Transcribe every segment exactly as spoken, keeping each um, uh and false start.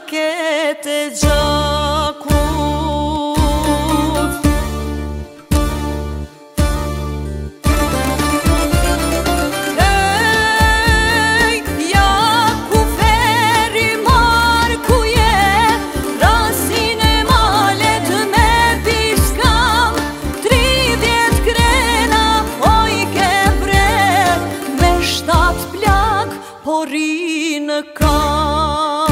kete gjakut. Ej, ja ku feri mar ku je, rasin e malet me piskam, tridhjet krena oj ke bre, me shtat plak po rinë kam.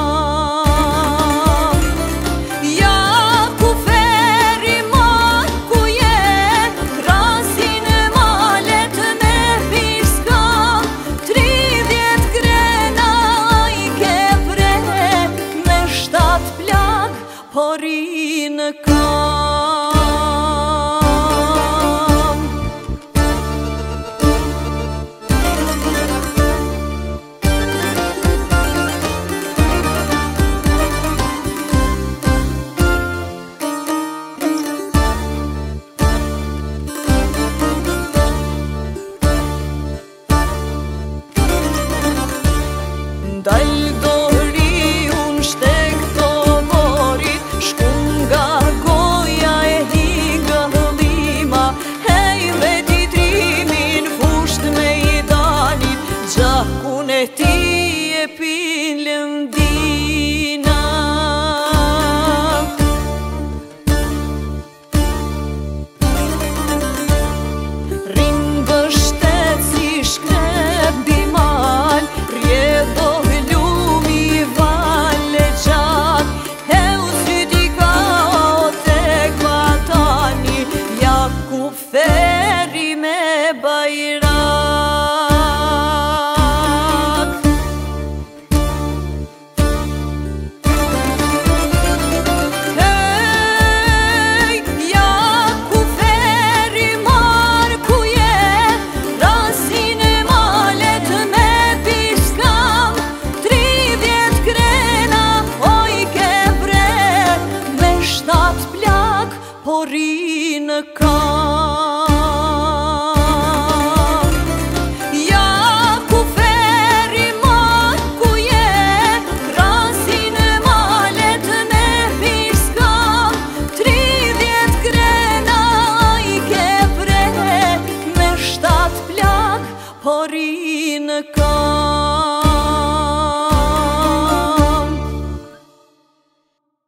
Porinë kam. Dal dori unë shtek të morit, shkum nga goja e hinga hëllima, hej dhe titrimin fusht me i danit, gjakun e ti e pin lëndina. Rinë bështet si shkrep dimal, rjedho feri me bajrak. Hej, ja ku feri mar ku je, rasin e malet me piskam, tridhjet krena oj ke bre, me shtat plak po rinë kam.